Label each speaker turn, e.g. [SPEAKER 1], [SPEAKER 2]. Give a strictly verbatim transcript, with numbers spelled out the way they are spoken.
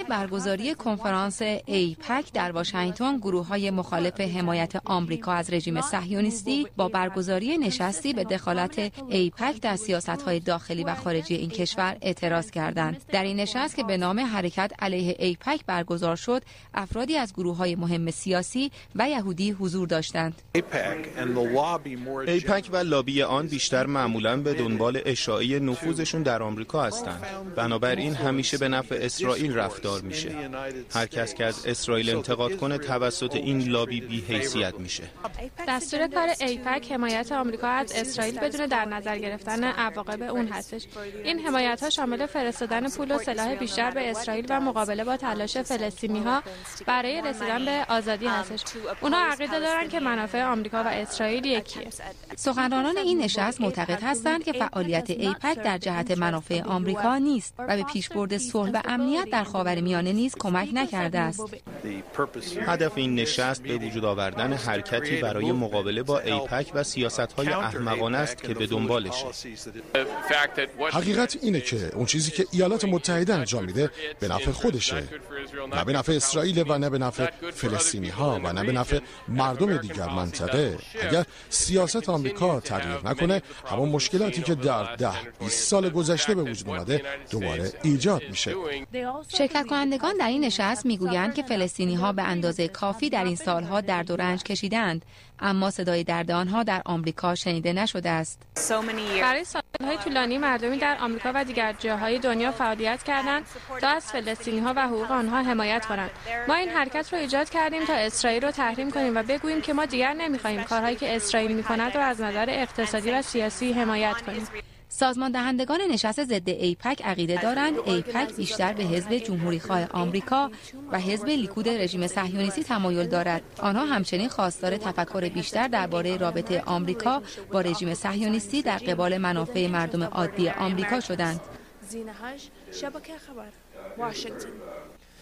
[SPEAKER 1] برگزاری کنفرانس ایپک در واشنگتن، گروه‌های مخالف حمایت آمریکا از رژیم صهیونیستی با برگزاری نشستی به دخالت ایپک در سیاست‌های داخلی و خارجی این کشور اعتراض کردند. در این نشست که به نام حرکت علیه ایپک برگزار شد، افرادی از گروه‌های مهم سیاسی و یهودی حضور داشتند.
[SPEAKER 2] ایپک و لابی آن بیشتر معمولاً به دنبال اشاعه نفوذشون در آمریکا هستند. بنابراین همیشه به نفع اسرائیل رفتار میشه. هر کس که از اسرائیل انتقاد کنه توسط این لابی بی‌حیثیت میشه.
[SPEAKER 3] دستور کار ایپک حمایت آمریکا از اسرائیل بدون در نظر گرفتن عواقب اون هستش. این حمایت‌ها شامل فرستادن پول و سلاح بیشتر به اسرائیل و مقابله با تلاش فلسطینی‌ها برای رسیدن به آزادی هستش. اونا عقیده دارن که منافع آمریکا و اسرائیل یکیه.
[SPEAKER 1] سخنرانان این نشست معتقد هستند که فعالیت ایپک در جهت منافع آمریکا نیست و به پیشبرد صلح و امنیت در خاورمیانه نیز کمک نکرده است.
[SPEAKER 2] هدف این نشست به وجود آوردن حرکتی برای مقابله با ایپک و سیاست‌های احمقانه است که به دنبالشه.
[SPEAKER 4] حقیقت اینه که اون چیزی که ایالات متحده انجام میده به نفع خودشه، نه به نفع اسرائیل و نه به نفع فلسطینی‌ها و نه به نفع مردم دیگر منطقه. اگر سیاست آمریکا تغییر نکنه، همون مشکلاتی که در ده بیست سال گذشته به وجود اومده دوباره ایجاد میشه.
[SPEAKER 1] شرکت کنندگان در این نشست میگویند که فلسطینی‌ها به اندازه کافی در این سالها درد و رنج کشیدند، اما صدای درد آنها در آمریکا شنیده نشده است.
[SPEAKER 3] برای سالهای طولانی مردمی در آمریکا و دیگر جاهای دنیا فعالیت کردند تا از فلسطینی‌ها و حقوق آنها حمایت کنند. ما این حرکت رو ایجاد کردیم تا اسرائیل رو تحریم کنیم و بگوییم که ما دیگر نمی‌خوایم کارهایی که اسرائیل می‌کند رو از نظر اقتصادی و سیاسی حمایت کنیم.
[SPEAKER 1] سازمان دهندگان نشست ضد ایپک عقیده دارند ایپک بیشتر به حزب جمهوری‌خواه آمریکا و حزب لیکود رژیم صهیونیستی تمایل دارد. آنها همچنین خواستار تفکر بیشتر درباره رابطه آمریکا با رژیم صهیونیستی در قبال منافع مردم عادی آمریکا شدند.